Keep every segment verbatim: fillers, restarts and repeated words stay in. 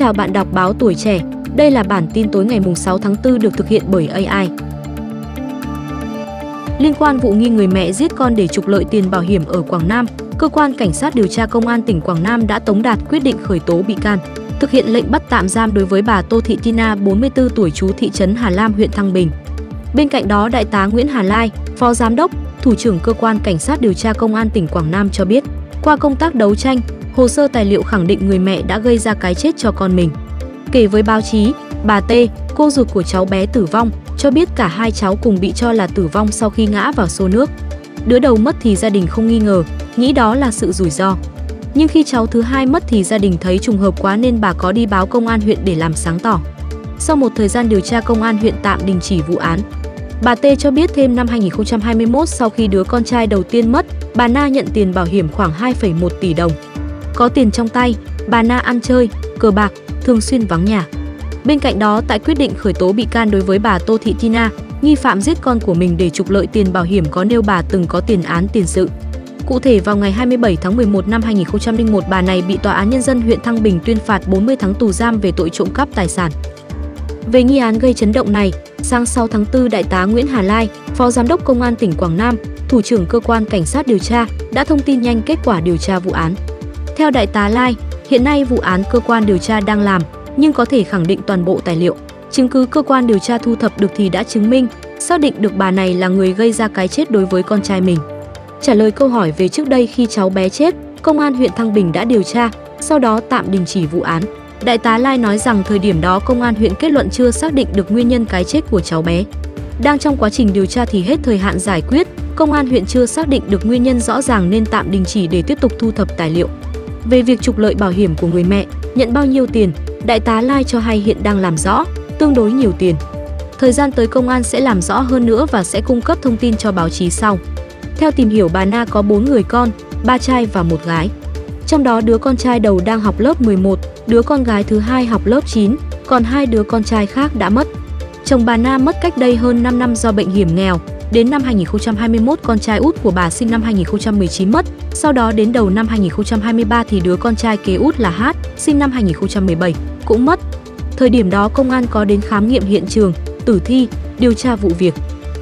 chào bạn đọc báo Tuổi Trẻ. Đây là bản tin tối ngày sáu tháng tư được thực hiện bởi a i. Liên quan vụ nghi người mẹ giết con để trục lợi tiền bảo hiểm ở Quảng Nam, Cơ quan Cảnh sát điều tra Công an tỉnh Quảng Nam đã tống đạt quyết định khởi tố bị can, thực hiện lệnh bắt tạm giam đối với bà Tô Thị Tina, bốn mươi tư tuổi, trú thị trấn Hà Lam, huyện Thăng Bình. Bên cạnh đó, Đại tá Nguyễn Hà Lai, Phó Giám đốc, Thủ trưởng Cơ quan Cảnh sát điều tra Công an tỉnh Quảng Nam cho biết, qua công tác đấu tranh, hồ sơ tài liệu khẳng định người mẹ đã gây ra cái chết cho con mình. Kể với báo chí, bà T, cô ruột của cháu bé tử vong, cho biết cả hai cháu cùng bị cho là tử vong sau khi ngã vào xô nước. Đứa đầu mất thì gia đình không nghi ngờ, nghĩ đó là sự rủi ro. Nhưng khi cháu thứ hai mất thì gia đình thấy trùng hợp quá nên bà có đi báo công an huyện để làm sáng tỏ. Sau một thời gian điều tra, công an huyện tạm đình chỉ vụ án. Bà T cho biết thêm năm hai nghìn không trăm hai mươi mốt, sau khi đứa con trai đầu tiên mất, bà Na nhận tiền bảo hiểm khoảng hai phẩy một tỷ đồng. Có tiền trong tay, bà Na ăn chơi, cờ bạc, thường xuyên vắng nhà. Bên cạnh đó, tại quyết định khởi tố bị can đối với bà Tô Thị Tina, nghi phạm giết con của mình để trục lợi tiền bảo hiểm, có nêu bà từng có tiền án tiền sự. Cụ thể, vào ngày hai mươi bảy tháng mười một năm hai nghìn không trăm lẻ một, bà này bị Tòa án Nhân dân huyện Thăng Bình tuyên phạt bốn mươi tháng tù giam về tội trộm cắp tài sản. Về nghi án gây chấn động này, sáng sáu tháng tư, Đại tá Nguyễn Hà Lai, Phó Giám đốc Công an tỉnh Quảng Nam, Thủ trưởng Cơ quan Cảnh sát điều tra, đã thông tin nhanh kết quả điều tra vụ án. Theo Đại tá Lai, hiện nay vụ án cơ quan điều tra đang làm, nhưng có thể khẳng định toàn bộ tài liệu, chứng cứ cơ quan điều tra thu thập được thì đã chứng minh, xác định được bà này là người gây ra cái chết đối với con trai mình. Trả lời câu hỏi về trước đây khi cháu bé chết, Công an huyện Thăng Bình đã điều tra, sau đó tạm đình chỉ vụ án. Đại tá Lai nói rằng thời điểm đó Công an huyện kết luận chưa xác định được nguyên nhân cái chết của cháu bé. Đang trong quá trình điều tra thì hết thời hạn giải quyết, Công an huyện chưa xác định được nguyên nhân rõ ràng nên tạm đình chỉ để tiếp tục thu thập tài liệu. Về việc trục lợi bảo hiểm của người mẹ, nhận bao nhiêu tiền, Đại tá Lai cho hay hiện đang làm rõ, tương đối nhiều tiền. Thời gian tới công an sẽ làm rõ hơn nữa và sẽ cung cấp thông tin cho báo chí sau. Theo tìm hiểu, bà Na có bốn người con, ba trai và một gái. Trong đó đứa con trai đầu đang học lớp mười một, đứa con gái thứ hai học lớp chín, còn hai đứa con trai khác đã mất. Chồng bà Na mất cách đây hơn năm năm do bệnh hiểm nghèo. Đến năm hai nghìn không trăm hai mươi mốt, con trai út của bà sinh năm hai nghìn không trăm mười chín mất. Sau đó đến đầu năm hai nghìn không trăm hai mươi ba thì đứa con trai kế út là H, sinh năm hai nghìn không trăm mười bảy, cũng mất. Thời điểm đó công an có đến khám nghiệm hiện trường, tử thi, điều tra vụ việc.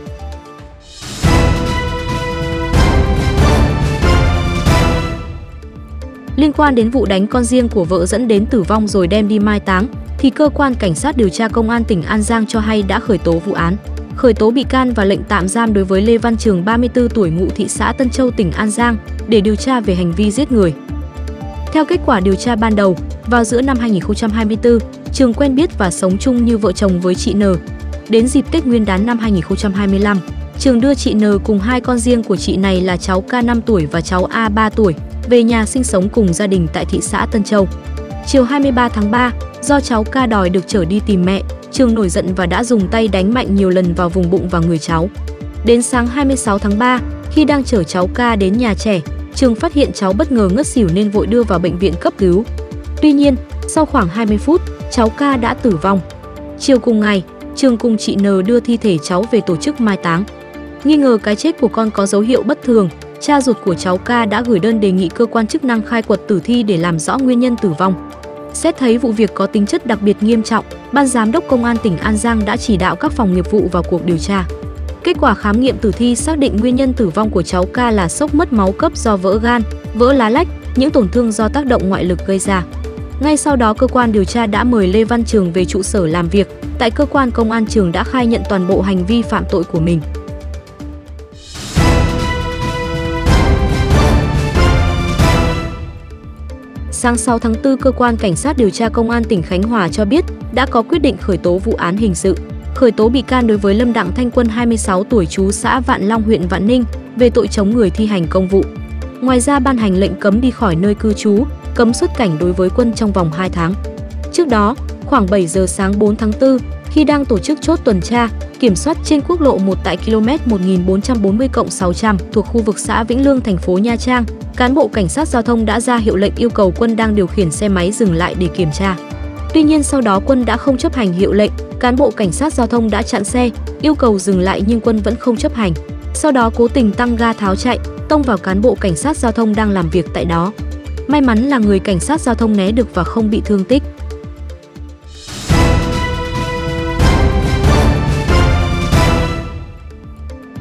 Liên quan đến vụ đánh con riêng của vợ dẫn đến tử vong rồi đem đi mai táng, thì Cơ quan Cảnh sát điều tra Công an tỉnh An Giang cho hay đã khởi tố vụ án, khởi tố bị can và lệnh tạm giam đối với Lê Văn Trường, ba mươi tư tuổi, ngụ thị xã Tân Châu, tỉnh An Giang, để điều tra về hành vi giết người. Theo kết quả điều tra ban đầu, vào giữa năm hai nghìn không trăm hai mươi tư, Trường quen biết và sống chung như vợ chồng với chị N. Đến dịp Tết Nguyên đán năm hai nghìn không trăm hai mươi lăm, Trường đưa chị N cùng hai con riêng của chị này là cháu K năm tuổi và cháu A ba tuổi về nhà sinh sống cùng gia đình tại thị xã Tân Châu. Chiều hai mươi ba tháng ba, do cháu K đòi được chở đi tìm mẹ, Trường nổi giận và đã dùng tay đánh mạnh nhiều lần vào vùng bụng và người cháu. Đến sáng hai mươi sáu tháng ba, khi đang chở cháu K đến nhà trẻ, Trường phát hiện cháu bất ngờ ngất xỉu nên vội đưa vào bệnh viện cấp cứu. Tuy nhiên, sau khoảng hai mươi phút, cháu K đã tử vong. Chiều cùng ngày, Trường cùng chị N đưa thi thể cháu về tổ chức mai táng. Nghi ngờ cái chết của con có dấu hiệu bất thường, cha ruột của cháu K đã gửi đơn đề nghị cơ quan chức năng khai quật tử thi để làm rõ nguyên nhân tử vong. Xét thấy vụ việc có tính chất đặc biệt nghiêm trọng, Ban Giám đốc Công an tỉnh An Giang đã chỉ đạo các phòng nghiệp vụ vào cuộc điều tra. Kết quả khám nghiệm tử thi xác định nguyên nhân tử vong của cháu K là sốc mất máu cấp do vỡ gan, vỡ lá lách, những tổn thương do tác động ngoại lực gây ra. Ngay sau đó, cơ quan điều tra đã mời Lê Văn Trường về trụ sở làm việc. Tại cơ quan công an, Trường đã khai nhận toàn bộ hành vi phạm tội của mình. Sáng sáu tháng tư, Cơ quan Cảnh sát điều tra Công an tỉnh Khánh Hòa cho biết đã có quyết định khởi tố vụ án hình sự, khởi tố bị can đối với Lâm Đặng Thanh Quân, hai mươi sáu tuổi, trú xã Vạn Long, huyện Vạn Ninh, về tội chống người thi hành công vụ. Ngoài ra, ban hành lệnh cấm đi khỏi nơi cư trú, cấm xuất cảnh đối với Quân trong vòng hai tháng. Trước đó, khoảng bảy giờ sáng bốn tháng tư, khi đang tổ chức chốt tuần tra, kiểm soát trên quốc lộ một tại km một nghìn bốn trăm bốn mươi cộng sáu trăm thuộc khu vực xã Vĩnh Lương, thành phố Nha Trang, cán bộ cảnh sát giao thông đã ra hiệu lệnh yêu cầu Quân đang điều khiển xe máy dừng lại để kiểm tra. Tuy nhiên sau đó Quân đã không chấp hành hiệu lệnh, cán bộ cảnh sát giao thông đã chặn xe, yêu cầu dừng lại nhưng Quân vẫn không chấp hành. Sau đó cố tình tăng ga tháo chạy, tông vào cán bộ cảnh sát giao thông đang làm việc tại đó. May mắn là người cảnh sát giao thông né được và không bị thương tích.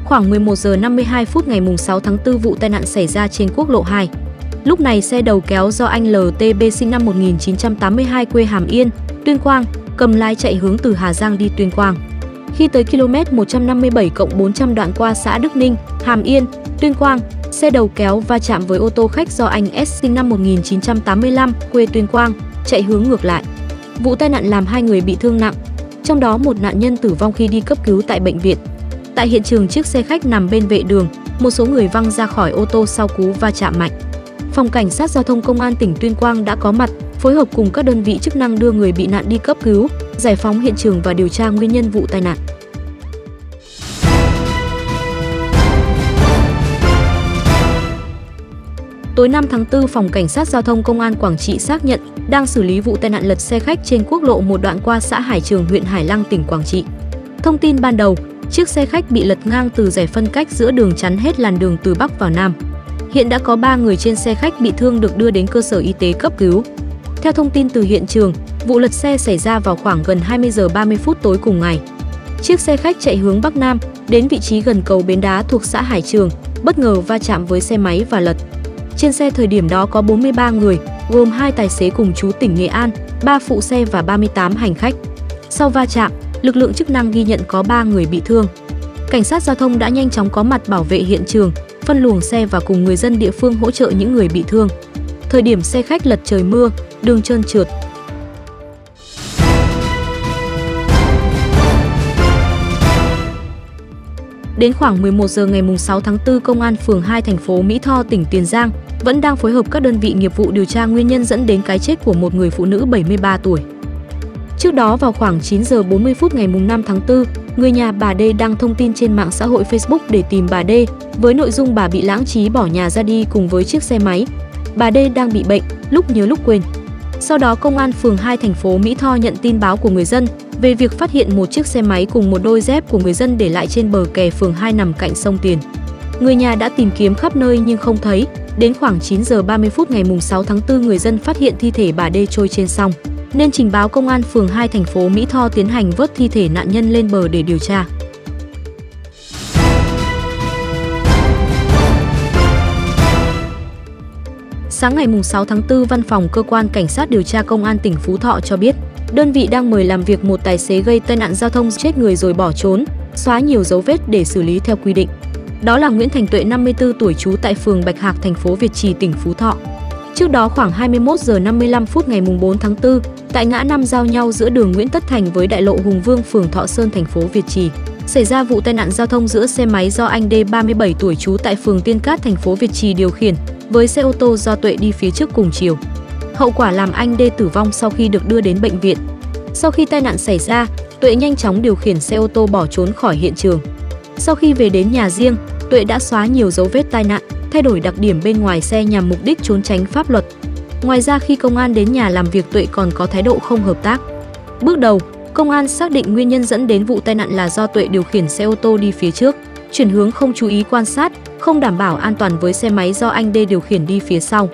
Khoảng mười một giờ năm mươi hai phút ngày sáu tháng tư, vụ tai nạn xảy ra trên quốc lộ hai. Lúc này xe đầu kéo do anh lờ tê bê sinh năm một nghìn chín trăm tám mươi hai quê Hàm Yên, Tuyên Quang, cầm lái chạy hướng từ Hà Giang đi Tuyên Quang. Khi tới km một trăm năm mươi bảy cộng bốn trăm đoạn qua xã Đức Ninh, Hàm Yên, Tuyên Quang, xe đầu kéo va chạm với ô tô khách do anh S sinh năm một nghìn chín trăm tám mươi lăm, quê Tuyên Quang, chạy hướng ngược lại. Vụ tai nạn làm hai người bị thương nặng, trong đó một nạn nhân tử vong khi đi cấp cứu tại bệnh viện. Tại hiện trường, chiếc xe khách nằm bên vệ đường, một số người văng ra khỏi ô tô sau cú va chạm mạnh. Phòng Cảnh sát Giao thông Công an tỉnh Tuyên Quang đã có mặt, phối hợp cùng các đơn vị chức năng đưa người bị nạn đi cấp cứu, giải phóng hiện trường và điều tra nguyên nhân vụ tai nạn. Tối năm tháng tư, Phòng Cảnh sát Giao thông Công an Quảng Trị xác nhận đang xử lý vụ tai nạn lật xe khách trên quốc lộ một đoạn qua xã Hải Trường, huyện Hải Lăng, tỉnh Quảng Trị. Thông tin ban đầu, chiếc xe khách bị lật ngang từ rẽ phân cách giữa đường, chắn hết làn đường từ Bắc vào Nam. Hiện đã có ba người trên xe khách bị thương được đưa đến cơ sở y tế cấp cứu. Theo thông tin từ hiện trường, vụ lật xe xảy ra vào khoảng gần hai mươi giờ ba mươi phút tối cùng ngày. Chiếc xe khách chạy hướng Bắc Nam, đến vị trí gần cầu Bến Đá thuộc xã Hải Trường, bất ngờ va chạm với xe máy và lật. Trên xe thời điểm đó có bốn mươi ba người, gồm hai tài xế cùng trú tỉnh Nghệ An, ba phụ xe và ba mươi tám hành khách. Sau va chạm, lực lượng chức năng ghi nhận có ba người bị thương. Cảnh sát giao thông đã nhanh chóng có mặt bảo vệ hiện trường, phân luồng xe và cùng người dân địa phương hỗ trợ những người bị thương. Thời điểm xe khách lật, trời mưa, đường trơn trượt. Đến khoảng mười một giờ ngày sáu tháng tư, Công an phường hai thành phố Mỹ Tho, tỉnh Tiền Giang vẫn đang phối hợp các đơn vị nghiệp vụ điều tra nguyên nhân dẫn đến cái chết của một người phụ nữ bảy mươi ba tuổi. Trước đó vào khoảng chín giờ bốn mươi phút ngày năm tháng tư, người nhà bà D đăng thông tin trên mạng xã hội Facebook để tìm bà D với nội dung bà bị lãng trí bỏ nhà ra đi cùng với chiếc xe máy. Bà D đang bị bệnh, lúc nhớ lúc quên. Sau đó, Công an phường hai thành phố Mỹ Tho nhận tin báo của người dân về việc phát hiện một chiếc xe máy cùng một đôi dép của người dân để lại trên bờ kè phường hai nằm cạnh sông Tiền. Người nhà đã tìm kiếm khắp nơi nhưng không thấy. Đến khoảng chín giờ ba mươi phút ngày sáu tháng tư, người dân phát hiện thi thể bà D trôi trên sông, nên trình báo Công an phường hai thành phố Mỹ Tho tiến hành vớt thi thể nạn nhân lên bờ để điều tra. Sáng ngày sáu tháng tư, Văn phòng Cơ quan Cảnh sát điều tra Công an tỉnh Phú Thọ cho biết, đơn vị đang mời làm việc một tài xế gây tai nạn giao thông chết người rồi bỏ trốn, xóa nhiều dấu vết để xử lý theo quy định. Đó là Nguyễn Thành Tuệ, năm mươi tư tuổi, trú tại phường Bạch Hạc, thành phố Việt Trì, tỉnh Phú Thọ. Trước đó khoảng hai mươi mốt giờ năm mươi lăm phút ngày bốn tháng tư, tại ngã năm giao nhau giữa đường Nguyễn Tất Thành với đại lộ Hùng Vương, phường Thọ Sơn, thành phố Việt Trì, xảy ra vụ tai nạn giao thông giữa xe máy do anh D, ba mươi bảy tuổi, trú tại phường Tiên Cát, thành phố Việt Trì điều khiển với xe ô tô do Tuệ đi phía trước cùng chiều. Hậu quả làm anh D tử vong sau khi được đưa đến bệnh viện. Sau khi tai nạn xảy ra, Tuệ nhanh chóng điều khiển xe ô tô bỏ trốn khỏi hiện trường. Sau khi về đến nhà riêng, Tuệ đã xóa nhiều dấu vết tai nạn, thay đổi đặc điểm bên ngoài xe nhằm mục đích trốn tránh pháp luật. Ngoài ra, khi công an đến nhà làm việc, Tuệ còn có thái độ không hợp tác. Bước đầu, công an xác định nguyên nhân dẫn đến vụ tai nạn là do Tuệ điều khiển xe ô tô đi phía trước, chuyển hướng không chú ý quan sát, không đảm bảo an toàn với xe máy do anh D điều khiển đi phía sau.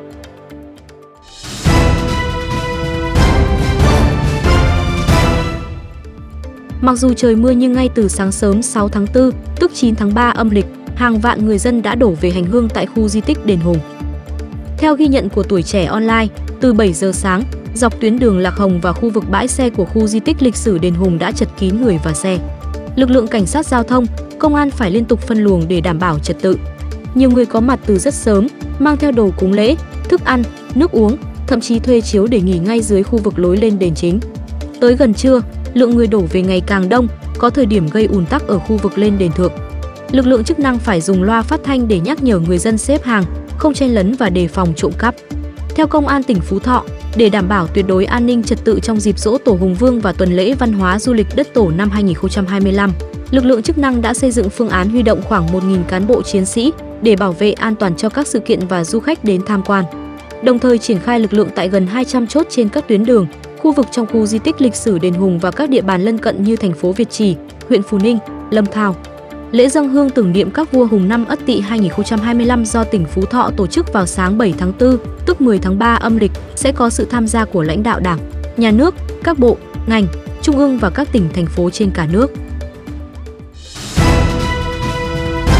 Mặc dù trời mưa nhưng ngay từ sáng sớm sáu tháng tư, tức chín tháng ba âm lịch, hàng vạn người dân đã đổ về hành hương tại khu di tích Đền Hùng. Theo ghi nhận của Tuổi Trẻ Online, từ bảy giờ sáng, dọc tuyến đường Lạc Hồng và khu vực bãi xe của khu di tích lịch sử Đền Hùng đã chật kín người và xe. Lực lượng cảnh sát giao thông, công an phải liên tục phân luồng để đảm bảo trật tự. Nhiều người có mặt từ rất sớm, mang theo đồ cúng lễ, thức ăn, nước uống, thậm chí thuê chiếu để nghỉ ngay dưới khu vực lối lên đền chính. Tới gần trưa, lượng người đổ về ngày càng đông, có thời điểm gây ùn tắc ở khu vực lên đền thượng. Lực lượng chức năng phải dùng loa phát thanh để nhắc nhở người dân xếp hàng, không chen lấn và đề phòng trộm cắp. Theo Công an tỉnh Phú Thọ, để đảm bảo tuyệt đối an ninh trật tự trong dịp Giỗ Tổ Hùng Vương và tuần lễ văn hóa du lịch Đất Tổ năm hai nghìn không trăm hai mươi lăm, lực lượng chức năng đã xây dựng phương án huy động khoảng một nghìn cán bộ chiến sĩ để bảo vệ an toàn cho các sự kiện và du khách đến tham quan. Đồng thời triển khai lực lượng tại gần hai trăm chốt trên các tuyến đường, khu vực trong khu di tích lịch sử Đền Hùng và các địa bàn lân cận như thành phố Việt Trì, huyện Phú Ninh, Lâm Thao. Lễ dâng hương tưởng niệm các vua Hùng năm Ất Tỵ hai nghìn không trăm hai mươi lăm do tỉnh Phú Thọ tổ chức vào sáng bảy tháng tư, tức mười tháng ba âm lịch, sẽ có sự tham gia của lãnh đạo Đảng, Nhà nước, các bộ, ngành, trung ương và các tỉnh, thành phố trên cả nước.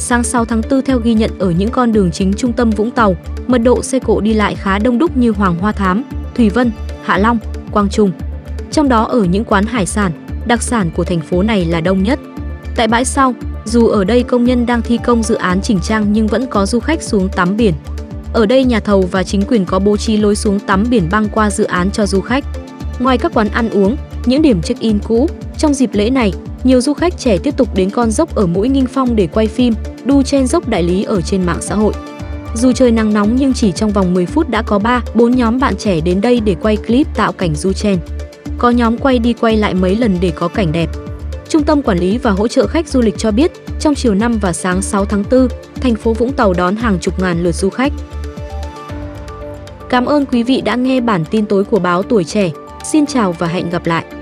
Sáng sáu tháng tư, theo ghi nhận ở những con đường chính trung tâm Vũng Tàu, mật độ xe cộ đi lại khá đông đúc như Hoàng Hoa Thám, Thủy Vân, Hạ Long, Quang Trung. Trong đó ở những quán hải sản, đặc sản của thành phố này là đông nhất. Tại bãi sau, dù ở đây công nhân đang thi công dự án chỉnh trang nhưng vẫn có du khách xuống tắm biển. Ở đây nhà thầu và chính quyền có bố trí lối xuống tắm biển băng qua dự án cho du khách. Ngoài các quán ăn uống, những điểm check-in cũ, trong dịp lễ này, nhiều du khách trẻ tiếp tục đến con dốc ở Mũi Nghinh Phong để quay phim, đu trên dốc đại lý ở trên mạng xã hội. Dù trời nắng nóng nhưng chỉ trong vòng mười phút đã có ba, bốn nhóm bạn trẻ đến đây để quay clip tạo cảnh du chen. Có nhóm quay đi quay lại mấy lần để có cảnh đẹp. Trung tâm Quản lý và Hỗ trợ Khách Du lịch cho biết, trong chiều năm và sáng sáu tháng tư, thành phố Vũng Tàu đón hàng chục ngàn lượt du khách. Cảm ơn quý vị đã nghe bản tin tối của báo Tuổi Trẻ. Xin chào và hẹn gặp lại!